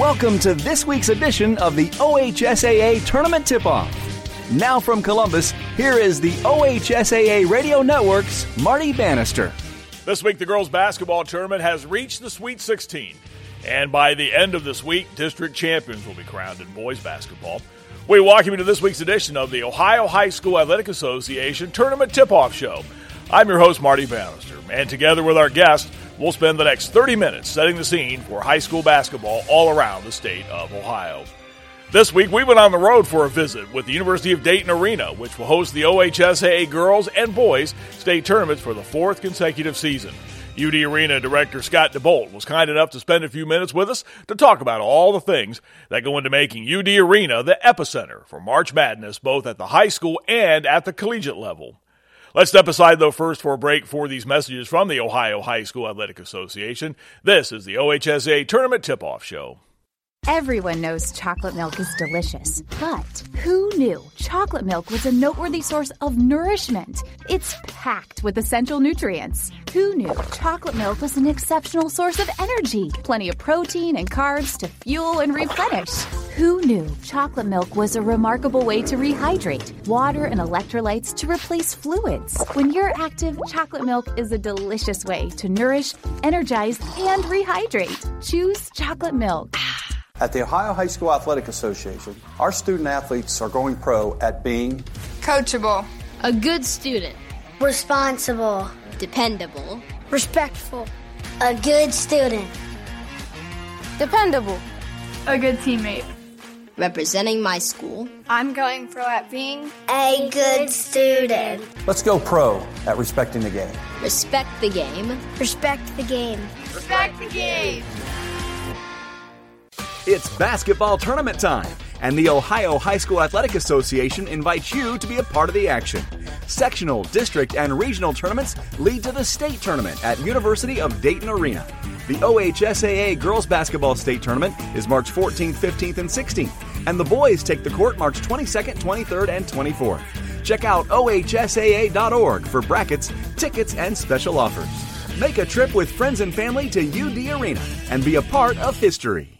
Welcome to this week's edition of the OHSAA Tournament Tip-Off. Now from Columbus, here is the OHSAA Radio Network's Marty Bannister. This week, the girls' basketball tournament has reached the Sweet 16. And by the end of this week, district champions will be crowned in boys basketball. We welcome you to this week's edition of the Ohio High School Athletic Association Tournament Tip-Off Show. I'm your host, Marty Bannister, and together with our guest, we'll spend the next 30 minutes setting the scene for high school basketball all around the state of Ohio. This week, we went on the road for a visit with the University of Dayton Arena, which will host the OHSAA girls and boys state tournaments for the fourth consecutive season. UD Arena Director Scott DeBolt was kind enough to spend a few minutes with us to talk about all the things that go into making UD Arena the epicenter for March Madness, both at the high school and at the collegiate level. Let's step aside, though, first for a break for these messages from the Ohio High School Athletic Association. This is the OHSAA Tournament Tip-Off Show. Everyone knows chocolate milk is delicious, but who knew chocolate milk was a noteworthy source of nourishment? It's packed with essential nutrients. Who knew chocolate milk was an exceptional source of energy? Plenty of protein and carbs to fuel and replenish. Who knew chocolate milk was a remarkable way to rehydrate? Water and electrolytes to replace fluids. When you're active, chocolate milk is a delicious way to nourish, energize, and rehydrate. Choose chocolate milk. At the Ohio High School Athletic Association, our student athletes are going pro at being coachable, a good student, responsible, dependable, respectful, a good student, dependable, a good teammate, representing my school. I'm going pro at being a good student. Let's go pro at respecting the game. Respect the game. Respect the game. Respect the game. It's basketball tournament time, and the Ohio High School Athletic Association invites you to be a part of the action. Sectional, district, and regional tournaments lead to the state tournament at University of Dayton Arena. The OHSAA Girls Basketball State Tournament is March 14th, 15th, and 16th, and the boys take the court March 22nd, 23rd, and 24th. Check out OHSAA.org for brackets, tickets, and special offers. Make a trip with friends and family to UD Arena and be a part of history.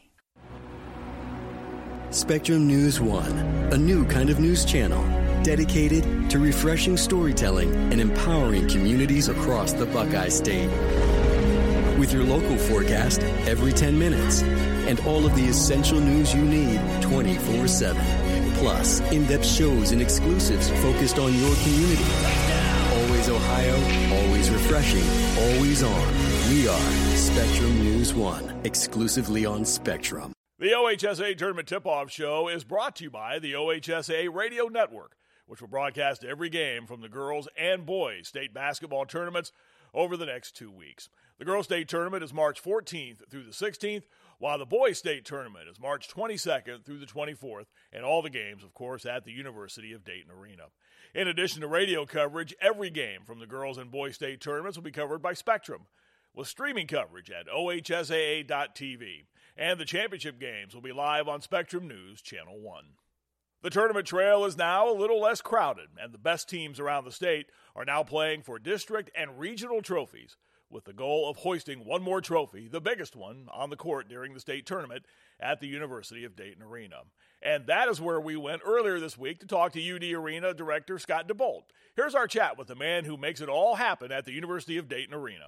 Spectrum News 1, a new kind of news channel dedicated to refreshing storytelling and empowering communities across the Buckeye State. With your local forecast every 10 minutes and all of the essential news you need 24/7. Plus, in-depth shows and exclusives focused on your community. Always Ohio, always refreshing, always on. We are Spectrum News 1, exclusively on Spectrum. The OHSAA Tournament Tip-Off Show is brought to you by the OHSAA Radio Network, which will broadcast every game from the girls' and boys' state basketball tournaments over the next 2 weeks. The girls' state tournament is March 14th through the 16th, while the boys' state tournament is March 22nd through the 24th, and all the games, of course, at the University of Dayton Arena. In addition to radio coverage, every game from the girls' and boys' state tournaments will be covered by Spectrum, with streaming coverage at OHSAA.tv. And the championship games will be live on Spectrum News Channel 1. The tournament trail is now a little less crowded, and the best teams around the state are now playing for district and regional trophies, with the goal of hoisting one more trophy, the biggest one, on the court during the state tournament at the University of Dayton Arena. And that is where we went earlier this week to talk to UD Arena Director Scott DeBolt. Here's our chat with the man who makes it all happen at the University of Dayton Arena.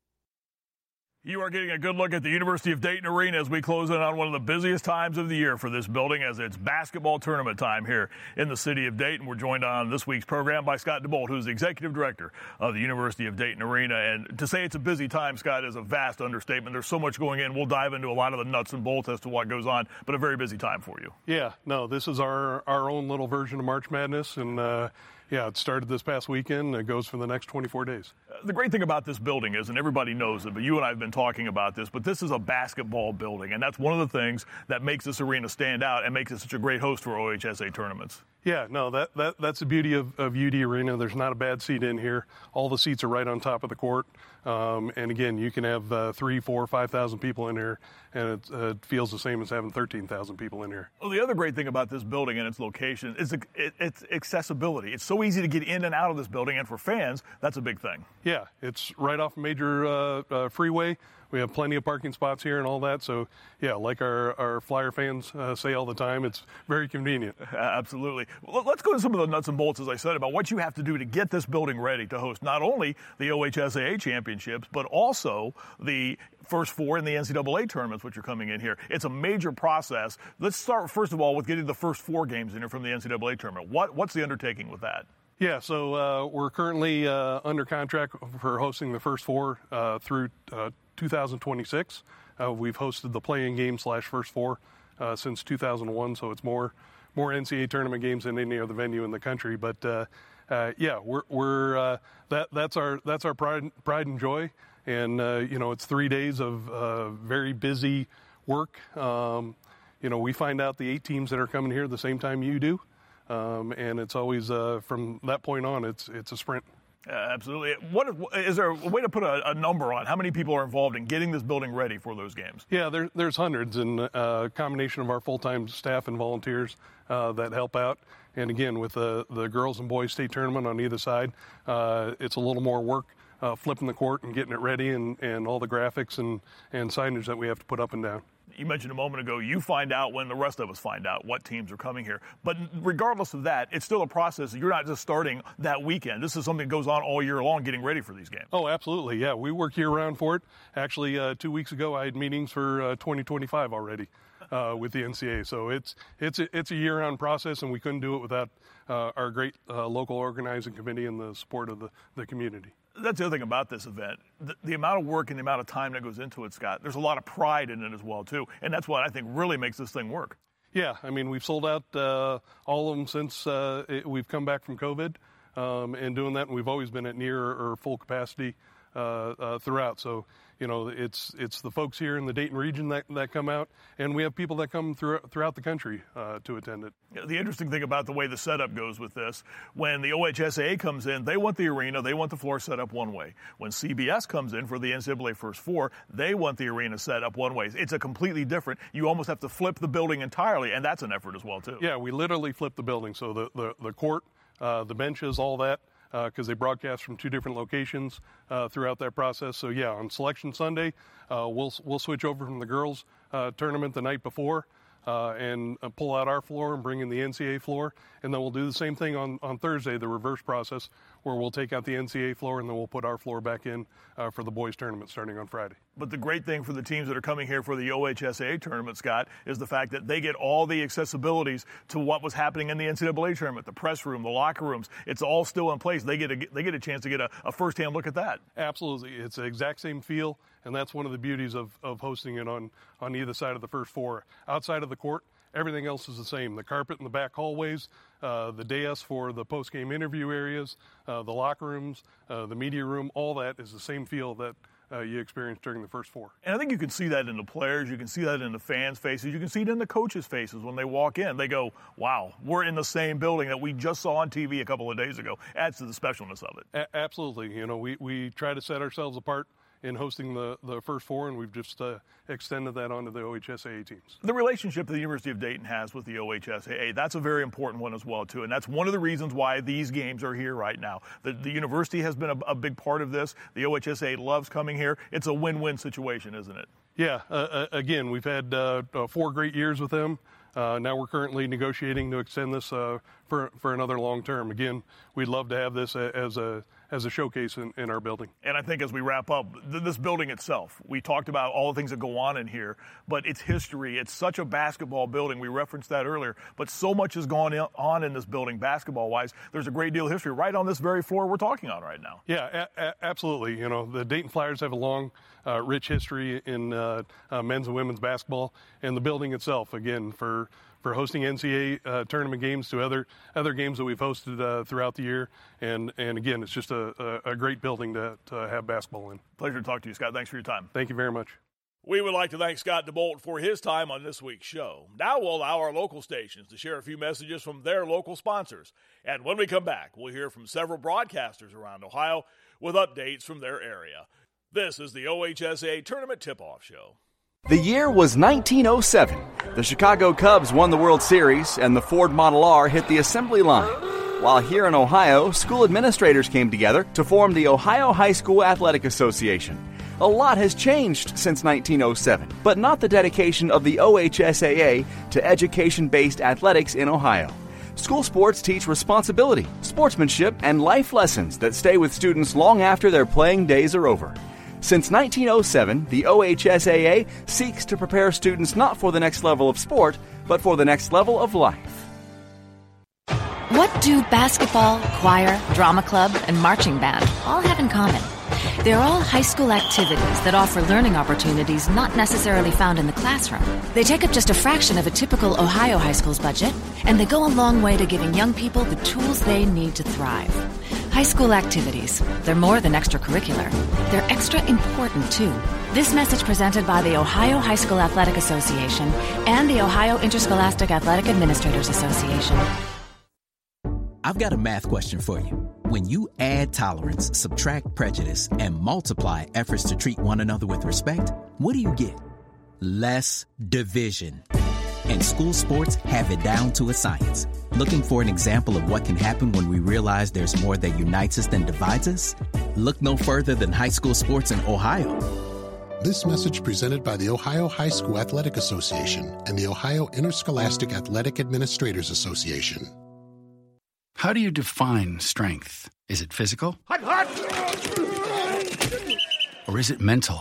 You are getting a good look at the University of Dayton Arena as we close in on one of the busiest times of the year for this building, as it's basketball tournament time here in the city of Dayton. We're joined on this week's program by Scott DeBolt, who's the executive director of the University of Dayton Arena. And to say it's a busy time, Scott, is a vast understatement. There's so much going in. We'll dive into a lot of the nuts and bolts as to what goes on, but a very busy time for you. Yeah, no, this is our own little version of March Madness, and it started this past weekend. It goes for the next 24 days. The great thing about this building is, and everybody knows it, but you and I have been talking about this, but this is a basketball building, and that's one of the things that makes this arena stand out and makes it such a great host for OHSAA tournaments. Yeah, no, that's the beauty of UD Arena. There's not a bad seat in here. All the seats are right on top of the court. And again, you can have 3,000, 4,000, 5,000 people in here, and it feels the same as having 13,000 people in here. Well, the other great thing about this building and its location is its accessibility. It's so easy to get in and out of this building, and for fans, that's a big thing. Yeah, it's right off a major freeway, We have plenty of parking spots here and all that. So, yeah, like our Flyer fans say all the time, it's very convenient. Absolutely. Well, let's go to some of the nuts and bolts, as I said, about what you have to do to get this building ready to host not only the OHSAA championships, but also the first four in the NCAA tournaments, which are coming in here. It's a major process. Let's start, first of all, with getting the first four games in here from the NCAA tournament. What's the undertaking with that? Yeah, so we're currently under contract for hosting the first four through 2026. We've hosted the play-in game / first four since 2001, so it's more NCAA tournament games than any other venue in the country. But yeah, we're that's our pride and joy, and it's 3 days of very busy work. We find out the 8 teams that are coming here the same time you do. And it's always from that point on, it's a sprint. Absolutely. Is there a way to put a number on how many people are involved in getting this building ready for those games? Yeah, there's hundreds, and a combination of our full-time staff and volunteers that help out. And again, with the girls and boys state tournament on either side, it's a little more work flipping the court and getting it ready, and all the graphics and signage that we have to put up and down. You mentioned a moment ago, you find out when the rest of us find out what teams are coming here. But regardless of that, it's still a process. You're not just starting that weekend. This is something that goes on all year long, getting ready for these games. Oh, absolutely. Yeah, we work year-round for it. Actually, 2 weeks ago, I had meetings for 2025 already with the NCAA. So it's a year-round process, and we couldn't do it without our great local organizing committee and the support of the community. That's the other thing about this event. The amount of work and the amount of time that goes into it, Scott, there's a lot of pride in it as well, too. And that's what I think really makes this thing work. Yeah, I mean, we've sold out all of them since we've come back from COVID and doing that. And we've always been at near or full capacity throughout. So, it's the folks here in the Dayton region that come out, and we have people that come throughout the country to attend it. The interesting thing about the way the setup goes with this, when the OHSAA comes in, they want the arena, they want the floor set up one way. When CBS comes in for the NCAA First Four, they want the arena set up one way. It's a completely different. You almost have to flip the building entirely, and that's an effort as well, too. Yeah, we literally flip the building. So the court, the benches, all that. Because they broadcast from 2 different locations throughout that process. So yeah, on Selection Sunday, we'll switch over from the girls tournament the night before and pull out our floor and bring in the NCAA floor, and then we'll do the same thing on Thursday, the reverse process, where we'll take out the NCAA floor and then we'll put our floor back in for the boys tournament starting on Friday. But the great thing for the teams that are coming here for the OHSAA tournament, Scott, is the fact that they get all the accessibilities to what was happening in the NCAA tournament, the press room, the locker rooms. It's all still in place. They get a chance to get a firsthand look at that. Absolutely. It's the exact same feel, and that's one of the beauties of hosting it on either side of the first four. Outside of the court, everything else is the same. The carpet in the back hallways, the dais for the post-game interview areas, the locker rooms, the media room, all that is the same feel that you experienced during the first four. And I think you can see that in the players. You can see that in the fans' faces. You can see it in the coaches' faces when they walk in. They go, wow, we're in the same building that we just saw on TV a couple of days ago. Adds to the specialness of it. Absolutely. We try to set ourselves apart in hosting the first four, and we've just extended that onto the OHSAA teams. The relationship that the University of Dayton has with the OHSAA, that's a very important one as well, too, and that's one of the reasons why these games are here right now. The university has been a big part of this. The OHSAA loves coming here. It's a win-win situation, isn't it? Yeah. Again, we've had 4 great years with them. Now we're currently negotiating to extend this for another long term. Again, we'd love to have this as a showcase in our building. And I think as we wrap up, this building itself, we talked about all the things that go on in here, but its history, it's such a basketball building. We referenced that earlier, but so much has gone on in this building basketball-wise. There's a great deal of history right on this very floor we're talking on right now. Yeah, absolutely. The Dayton Flyers have a long, rich history in men's and women's basketball, and the building itself, again, for hosting NCAA tournament games to other games that we've hosted throughout the year. And again, it's just a great building to have basketball in. Pleasure to talk to you, Scott. Thanks for your time. Thank you very much. We would like to thank Scott DeBolt for his time on this week's show. Now we'll allow our local stations to share a few messages from their local sponsors. And when we come back, we'll hear from several broadcasters around Ohio with updates from their area. This is the OHSAA Tournament Tip-Off Show. The year was 1907. The Chicago Cubs won the World Series, and the Ford Model R hit the assembly line. While here in Ohio, school administrators came together to form the Ohio High School Athletic Association. A lot has changed since 1907, but not the dedication of the OHSAA to education-based athletics in Ohio. School sports teach responsibility, sportsmanship, and life lessons that stay with students long after their playing days are over. Since 1907, the OHSAA seeks to prepare students not for the next level of sport, but for the next level of life. What do basketball, choir, drama club, and marching band all have in common? They're all high school activities that offer learning opportunities not necessarily found in the classroom. They take up just a fraction of a typical Ohio high school's budget, and they go a long way to giving young people the tools they need to thrive. High school activities, they're more than extracurricular. They're extra important, too. This message presented by the Ohio High School Athletic Association and the Ohio Interscholastic Athletic Administrators Association. I've got a math question for you. When you add tolerance, subtract prejudice, and multiply efforts to treat one another with respect, what do you get? Less division. And school sports have it down to a science. Looking for an example of what can happen when we realize there's more that unites us than divides us? Look no further than high school sports in Ohio. This message presented by the Ohio High School Athletic Association and the Ohio Interscholastic Athletic Administrators Association. How do you define strength? Is it physical? Or is it mental?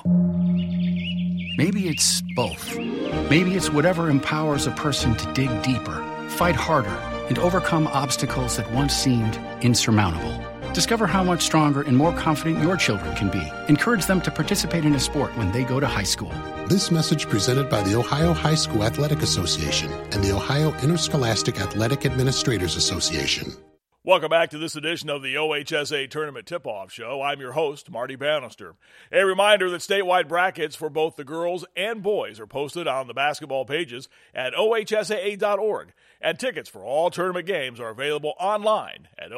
Maybe it's both. Maybe it's whatever empowers a person to dig deeper, fight harder, and overcome obstacles that once seemed insurmountable. Discover how much stronger and more confident your children can be. Encourage them to participate in a sport when they go to high school. This message presented by the Ohio High School Athletic Association and the Ohio Interscholastic Athletic Administrators Association. Welcome back to this edition of the OHSA Tournament Tip-Off Show. I'm your host, Marty Bannister. A reminder that statewide brackets for both the girls and boys are posted on the basketball pages at ohsaa.org, and tickets for all tournament games are available online at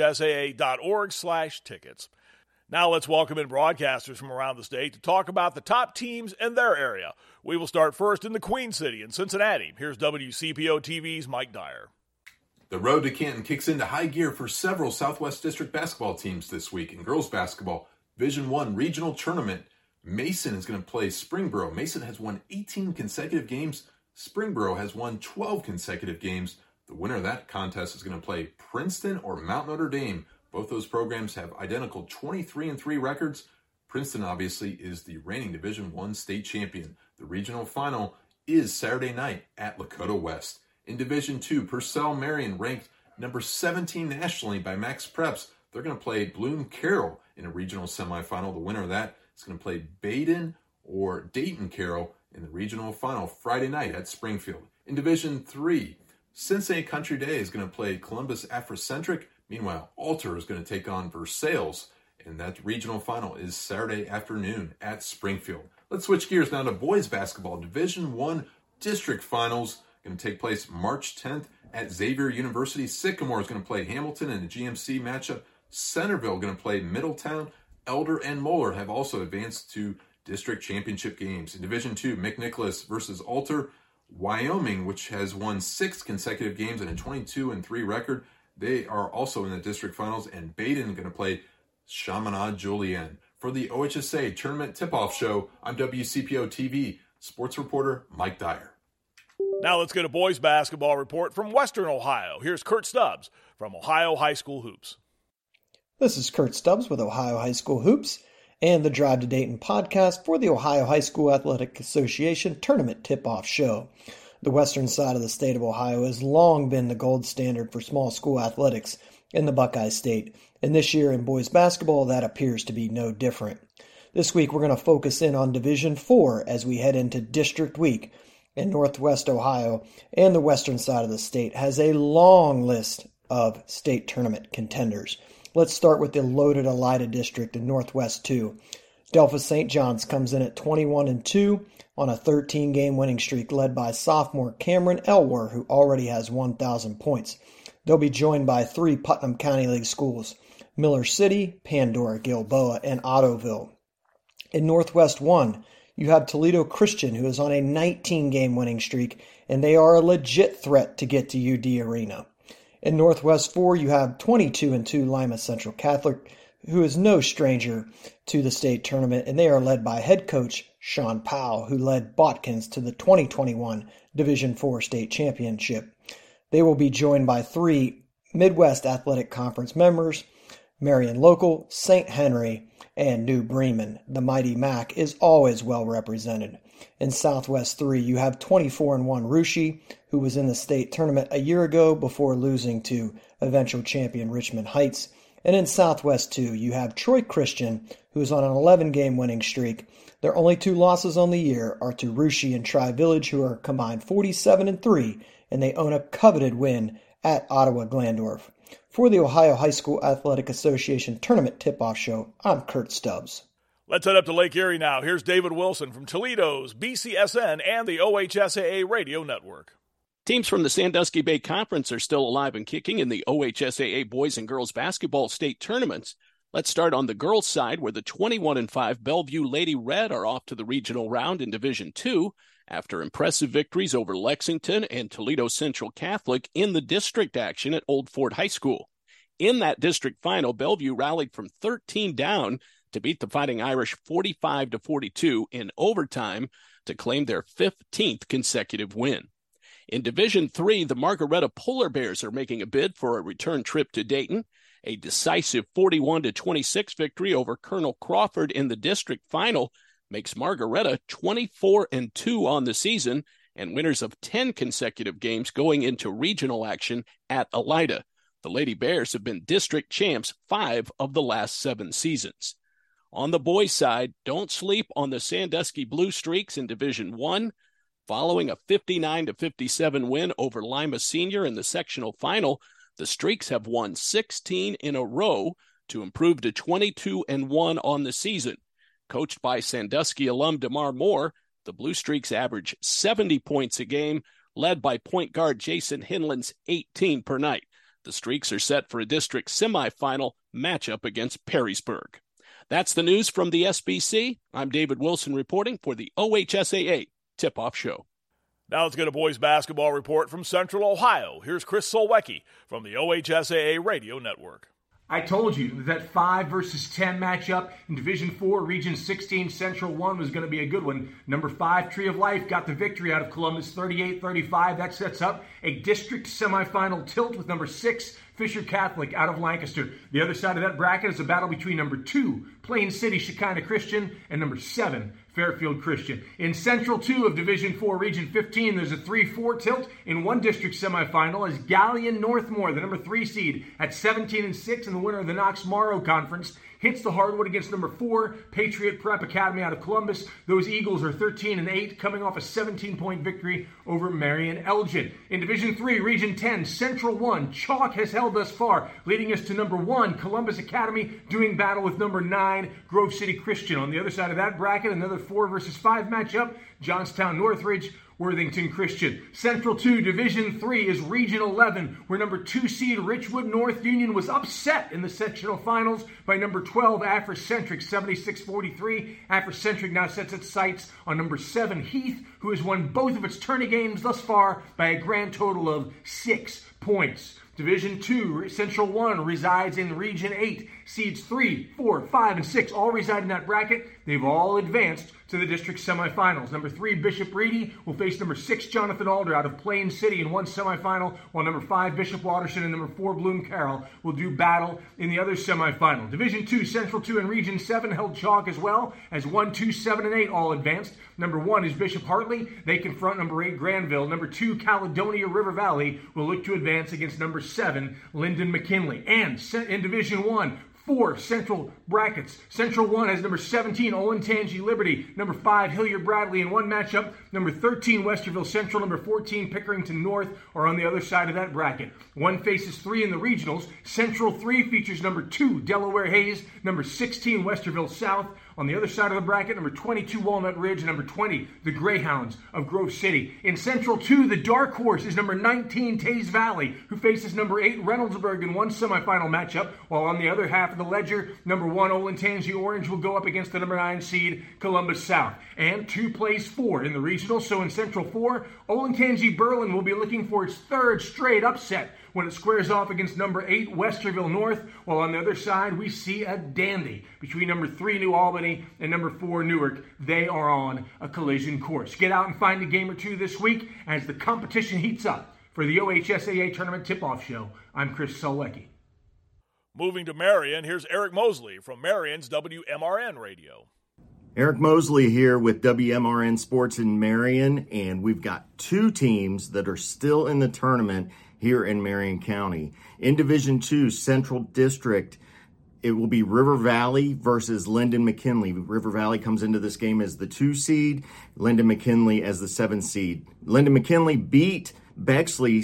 ohsaa.org/tickets. Now let's welcome in broadcasters from around the state to talk about the top teams in their area. We will start first in the Queen City in Cincinnati. Here's WCPO TV's Mike Dyer. The road to Canton kicks into high gear for several Southwest District basketball teams this week. In girls basketball, Division I regional tournament, Mason is going to play Springboro. Mason has won 18 consecutive games. Springboro has won 12 consecutive games. The winner of that contest is going to play Princeton or Mount Notre Dame. Both those programs have identical 23-3 records. Princeton, obviously, is the reigning Division I state champion. The regional final is Saturday night at Lakota West. In Division II, Purcell Marion, ranked number 17 nationally by Max Preps. They're going to play Bloom Carroll in a regional semifinal. The winner of that is going to play Baden or Dayton Carroll in the regional final Friday night at Springfield. In Division III, Cincinnati Country Day is going to play Columbus Afrocentric. Meanwhile, Alter is going to take on Versailles, and that regional final is Saturday afternoon at Springfield. Let's switch gears now to boys basketball. Division I district finals going to take place March 10th at Xavier University. Sycamore is going to play Hamilton in a GMC matchup. Centerville going to play Middletown. Elder and Moeller have also advanced to district championship games. In Division II, McNicholas versus Alter. Wyoming, which has won 6 consecutive games and a 22-3 record, they are also in the district finals. And Baden going to play Chaminade Julienne. For the OHSA Tournament Tip-Off Show, I'm WCPO TV sports reporter Mike Dyer. Now let's get a boys basketball report from Western Ohio. Here's Kurt Stubbs from Ohio High School Hoops. This is Kurt Stubbs with Ohio High School Hoops and the Drive to Dayton podcast for the Ohio High School Athletic Association Tournament Tip-Off Show. The western side of the state of Ohio has long been the gold standard for small school athletics in the Buckeye State, and this year in boys basketball that appears to be no different. This week we're going to focus in on Division IV as we head into District Week. In Northwest Ohio and the western side of the state has a long list of state tournament contenders. Let's start with the loaded Elida District in Northwest 2. Delphos St. John's comes in at 21-2 on a 13-game winning streak led by sophomore Cameron Elwer, who already has 1,000 points. They'll be joined by 3 Putnam County League schools, Miller City, Pandora, Gilboa, and Ottoville. In Northwest 1, you have Toledo Christian, who is on a 19-game winning streak, and they are a legit threat to get to UD Arena. In Northwest 4, you have 22-2 Lima Central Catholic, who is no stranger to the state tournament, and they are led by head coach Sean Powell, who led Botkins to the 2021 Division IV state championship. They will be joined by 3 Midwest Athletic Conference members, Marion Local, St. Henry, and New Bremen. The Mighty Mac is always well represented. In Southwest 3, you have 24-1 Russia, who was in the state tournament a year ago before losing to eventual champion Richmond Heights. And in Southwest 2, you have Troy Christian, who is on an 11-game winning streak. Their only 2 losses on the year are to Russia and Tri-Village, who are combined 47-3, and they own a coveted win at Ottawa Glandorf. For the Ohio High School Athletic Association Tournament Tip-Off Show, I'm Kurt Stubbs. Let's head up to Lake Erie now. Here's David Wilson from Toledo's BCSN and the OHSAA Radio Network. Teams from the Sandusky Bay Conference are still alive and kicking in the OHSAA boys and girls basketball state tournaments. Let's start on the girls' side, where the 21-5 Bellevue Lady Red are off to the regional round in Division II after impressive victories over Lexington and Toledo Central Catholic in the district action at Old Fort High School. In that district final, Bellevue rallied from 13 down to beat the Fighting Irish 45-42 in overtime to claim their 15th consecutive win. In Division III, the Margaretta Polar Bears are making a bid for a return trip to Dayton. A decisive 41-26 victory over Colonel Crawford in the district final makes Margaretta 24-2 on the season and winners of 10 consecutive games going into regional action at Elida. The Lady Bears have been district champs 5 of the last 7 seasons. On the boys' side, don't sleep on the Sandusky Blue Streaks in Division I. Following a 59-57 win over Lima Senior in the sectional final, the Streaks have won 16 in a row to improve to 22-1 on the season. Coached by Sandusky alum DeMar Moore, the Blue Streaks average 70 points a game, led by point guard Jason Hinland's 18 per night. The Streaks are set for a district semifinal matchup against Perrysburg. That's the news from the SBC. I'm David Wilson reporting for the OHSAA Tip-Off Show. Now let's get a boys basketball report from Central Ohio. Here's Chris Solwecki from the OHSAA Radio Network. I told you that 5 versus 10 matchup in Division 4, Region 16, Central 1 was going to be a good one. Number 5, Tree of Life, got the victory out of Columbus, 38-35. That sets up a district semifinal tilt with number 6, Fisher Catholic, out of Lancaster. The other side of that bracket is a battle between number 2, Plain City Shekinah Christian, and number 7, Fairfield Christian. In Central 2 of Division 4, Region 15, there's a 3-4 tilt in one district semifinal as Galleon Northmore, the number 3 seed at 17-6 and the winner of the Knox-Morrow Conference, hits the hardwood against number 4, Patriot Prep Academy out of Columbus. Those Eagles are 13-8, coming off a 17-point victory over Marion Elgin. In Division 3, Region 10, Central 1, chalk has held thus far, leading us to number 1, Columbus Academy, doing battle with number 9, Grove City Christian. On the other side of that bracket, another 4 versus 5 matchup, Johnstown Northridge, Worthington Christian. Central 2, Division 3 is Region 11, where number 2 seed Richwood North Union was upset in the sectional finals by number 12 Afrocentric, 76-43. Afrocentric now sets its sights on number 7 Heath, who has won both of its tourney games thus far by a grand total of 6 points. Division 2, Central 1 resides in Region 8. Seeds 3, 4, 5, and 6 all reside in that bracket. They've all advanced to the district semifinals. Number 3, Bishop Reedy will face number 6, Jonathan Alder out of Plain City in one semifinal, while number 5, Bishop Watterson, and number 4, Bloom Carroll will do battle in the other semifinal. Division 2, Central 2 and Region 7 held chalk as well, as 1, 2, 7, and 8 all advanced. Number 1 is Bishop Hartley. They confront number 8, Granville. Number 2, Caledonia River Valley will look to advance against number 7, Lyndon McKinley. And in Division 1, 4 central brackets. Central 1 has number 17, Olentangy Liberty. Number 5, Hilliard Bradley in one matchup. Number 13, Westerville Central. Number 14, Pickerington North are on the other side of that bracket. 1 faces 3 in the regionals. Central 3 features number 2, Delaware Hayes. Number 16, Westerville South. On the other side of the bracket, number 22, Walnut Ridge, and number 20, the Greyhounds of Grove City. In Central 2, the dark horse is number 19, Taze Valley, who faces number 8, Reynoldsburg in one semifinal matchup, while on the other half of the ledger, number 1, Olentangy Orange will go up against the number 9 seed, Columbus South. And 2 plays 4 in the regional, so in Central 4, Olentangy Berlin will be looking for its 3rd straight upset, when it squares off against number 8 Westerville North, while on the other side we see a dandy between number 3 New Albany and number 4 Newark. They are on a collision course. Get out and find a game or two this week as the competition heats up. For the OHSAA Tournament Tip-Off Show, I'm Chris Solecki. Moving to Marion, here's Eric Mosley from Marion's WMRN Radio. Eric Mosley here with WMRN Sports in Marion, and we've got 2 teams that are still in the tournament here in Marion County. In Division II, Central District, it will be River Valley versus Lyndon McKinley. River Valley comes into this game as the 2 seed, Lyndon McKinley as the 7 seed. Lyndon McKinley beat Bexley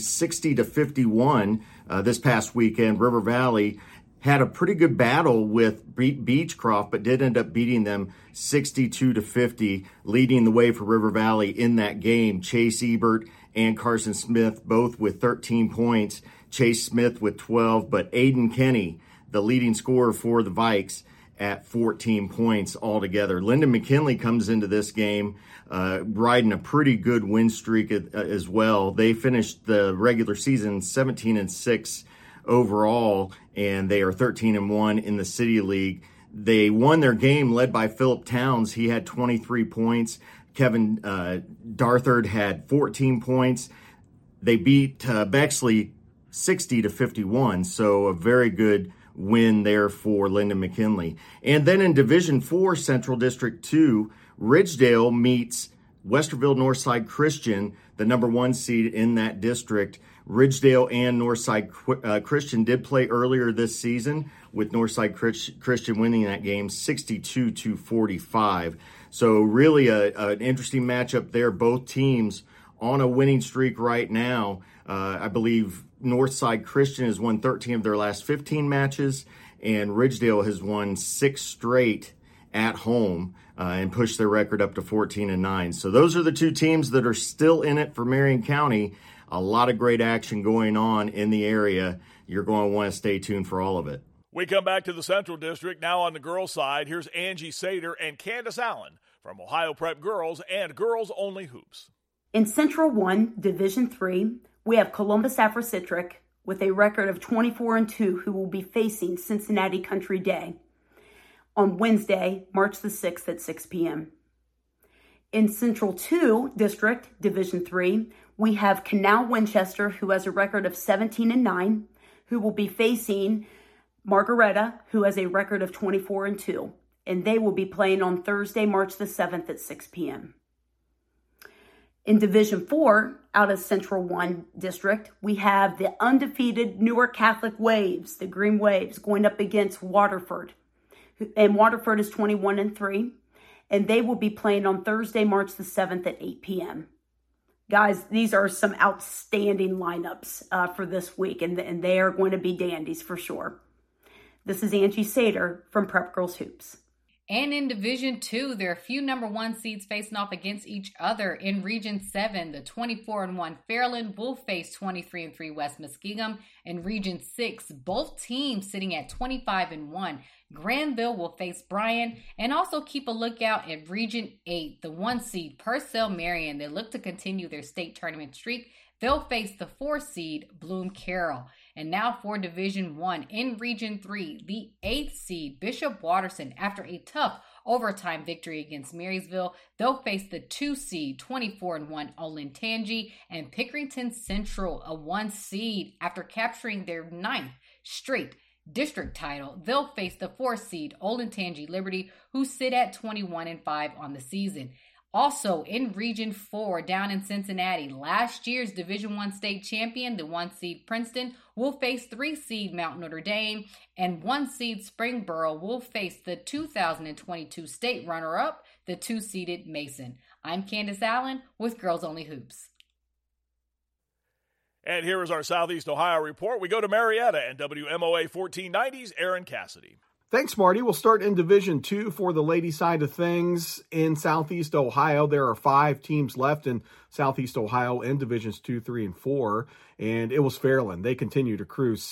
60-51 this past weekend. River Valley had a pretty good battle with Beechcroft, but did end up beating them 62-50, leading the way for River Valley in that game. Chase Ebert and Carson Smith both with 13 points. Chase Smith with 12, but Aiden Kenny, the leading scorer for the Vikes, at 14 points altogether. Lyndon McKinley comes into this game riding a pretty good win streak as well. They finished the regular season 17-6 overall, and they are 13-1 in the City League. They won their game led by Philip Towns. He had 23 points. Kevin Darthard had 14 points. They beat Bexley 60-51, so a very good win there for Lyndon McKinley. And then in Division 4, Central District 2, Ridgedale meets Westerville Northside Christian, the number 1 seed in that district. Ridgedale and Northside Christian did play earlier this season, with Northside Christian winning that game 62-45. So really an interesting matchup there. Both teams on a winning streak right now. I believe Northside Christian has won 13 of their last 15 matches, and Ridgedale has won 6 straight at home and pushed their record up to 14-9. So those are the 2 teams that are still in it for Marion County. A lot of great action going on in the area. You're going to want to stay tuned for all of it. We come back to the Central District. Now on the girls' side, here's Angie Sater and Candace Allen from Ohio Prep Girls and Girls Only Hoops. In Central 1, Division 3, we have Columbus Afrocitric with a record of 24-2 who will be facing Cincinnati Country Day on Wednesday, March the 6th at 6 p.m. In Central 2 District, Division 3, we have Canal Winchester, who has a record of 17-9, who will be facing Margaretta, who has a record of 24-2, and they will be playing on Thursday, March the 7th at 6 p.m. In Division 4, out of Central 1 District, we have the undefeated Newark Catholic Waves, the Green Waves, going up against Waterford. And Waterford is 21-3, and they will be playing on Thursday, March the 7th at 8 p.m. Guys, these are some outstanding lineups for this week, and they are going to be dandies for sure. This is Angie Sater from Prep Girls Hoops. And in Division 2, there are a few number 1 seeds facing off against each other. In Region 7, the 24-1 Fairland will face 23-3 West Muskingum. In Region 6, both teams sitting at 25-1. Granville will face Bryan, and also keep a lookout at Region 8, the 1 seed Purcell Marion. They look to continue their state tournament streak. They'll face the 4 seed Bloom Carroll. And now for Division 1 in Region 3, the 8th seed Bishop Watterson, after a tough overtime victory against Marysville, they'll face the 2 seed 24-1 Olentangy, and Pickerington Central, a 1 seed, after capturing their 9th straight district title. They'll face the 4 seed Olentangy Liberty, who sit at 21-5 on the season. Also in Region 4, down in Cincinnati, last year's Division I state champion, the 1 seed Princeton, will face 3 seed Mount Notre Dame, and 1 seed Springboro will face the 2022 state runner-up, the 2 seeded Mason. I'm Candace Allen with Girls Only Hoops. And here is our Southeast Ohio report. We go to Marietta and WMOA 1490's Aaron Cassidy. Thanks, Marty. We'll start in Division 2 for the ladies' side of things. In Southeast Ohio, there are 5 teams left in Southeast Ohio in Divisions 2, 3, and 4. And it was Fairland. They continue to cruise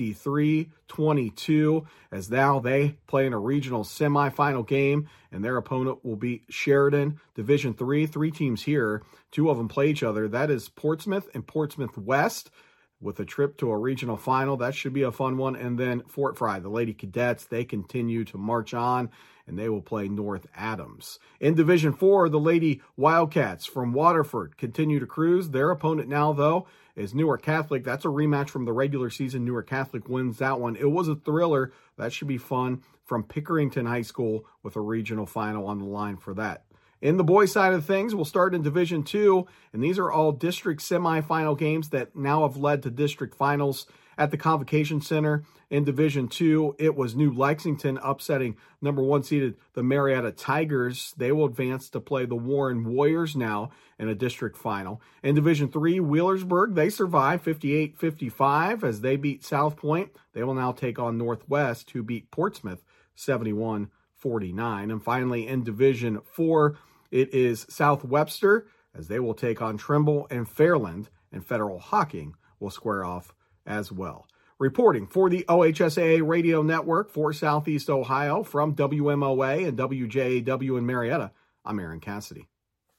63-22 as now they play in a regional semifinal game, and their opponent will be Sheridan. Division 3, 3 teams here. 2 of them play each other. That is Portsmouth and Portsmouth West. with a trip to a regional final. That should be a fun one. And then Fort Fry, the Lady Cadets, they continue to march on, and they will play North Adams. In Division 4, the Lady Wildcats from Waterford continue to cruise. Their opponent now, though, is Newark Catholic. That's a rematch from the regular season. Newark Catholic wins that one. It was a thriller. That should be fun, from Pickerington High School with a regional final on the line for that. In the boys' side of things, we'll start in Division 2, and these are all district semifinal games that now have led to district finals. At the Convocation Center in Division 2, it was New Lexington upsetting number 1 seeded the Marietta Tigers. They will advance to play the Warren Warriors now in a district final. In Division 3, Wheelersburg, they survived 58-55 as they beat South Point. They will now take on Northwest, who beat Portsmouth 71-49. And finally, in Division 4, it is South Webster as they will take on Trimble and Fairland, and Federal Hocking will square off as well. Reporting for the OHSAA Radio Network for Southeast Ohio from WMOA and WJAW in Marietta, I'm Aaron Cassidy.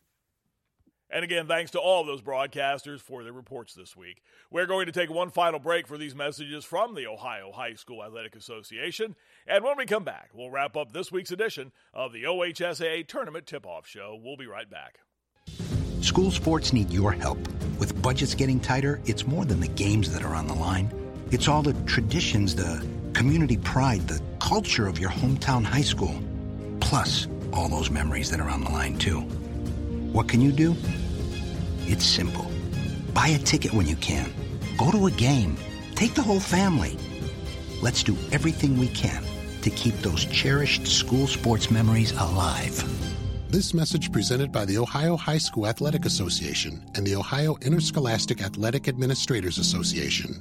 And again, thanks to all those broadcasters for their reports this week. We're going to take one final break for these messages from the Ohio High School Athletic Association. And when we come back, we'll wrap up this week's edition of the OHSAA Tournament Tip-Off Show. We'll be right back. School sports need your help. With budgets getting tighter, it's more than the games that are on the line. It's all the traditions, the community pride, the culture of your hometown high school. Plus, all those memories that are on the line, too. What can you do? It's simple. Buy a ticket when you can. Go to a game. Take the whole family. Let's do everything we can to keep those cherished school sports memories alive. This message presented by the Ohio High School Athletic Association and the Ohio Interscholastic Athletic Administrators Association.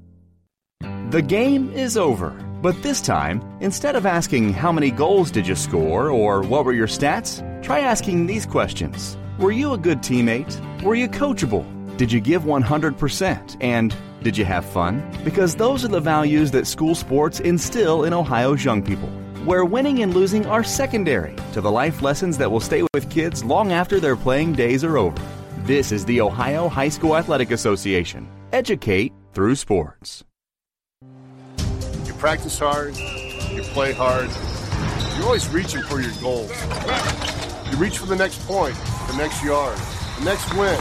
The game is over, but this time, instead of asking how many goals did you score or what were your stats, try asking these questions. Were you a good teammate? Were you coachable? Did you give 100%? And did you have fun? Because those are the values that school sports instill in Ohio's young people, where winning and losing are secondary to the life lessons that will stay with kids long after their playing days are over. This is the Ohio High School Athletic Association. Educate through sports. You practice hard, you play hard, you're always reaching for your goals. You reach for the next point, the next yard, the next win.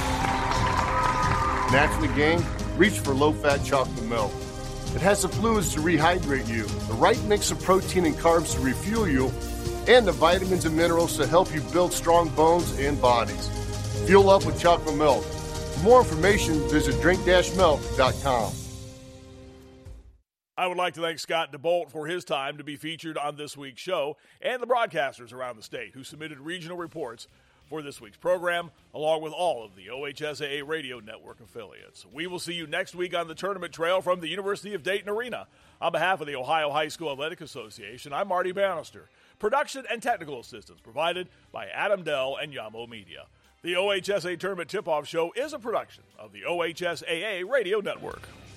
And after the game, reach for low-fat chocolate milk. It has the fluids to rehydrate you, the right mix of protein and carbs to refuel you, and the vitamins and minerals to help you build strong bones and bodies. Fuel up with chocolate milk. For more information, visit drink-milk.com. I would like to thank Scott DeBolt for his time to be featured on this week's show, and the broadcasters around the state who submitted regional reports for this week's program, along with all of the OHSAA Radio Network affiliates. We will see you next week on the tournament trail from the University of Dayton Arena. On behalf of the Ohio High School Athletic Association, I'm Marty Bannister. Production and technical assistance provided by Adam Dell and Yamo Media. The OHSAA Tournament Tip-Off Show is a production of the OHSAA Radio Network.